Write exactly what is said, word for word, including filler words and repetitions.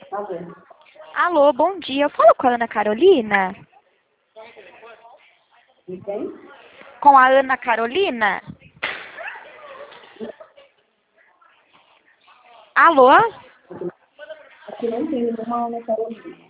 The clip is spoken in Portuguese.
Tá bem. Alô, bom dia. Eu falo com a Ana Carolina? E quem? Com a Ana Carolina? Alô? Aqui não tem nenhuma Ana Carolina.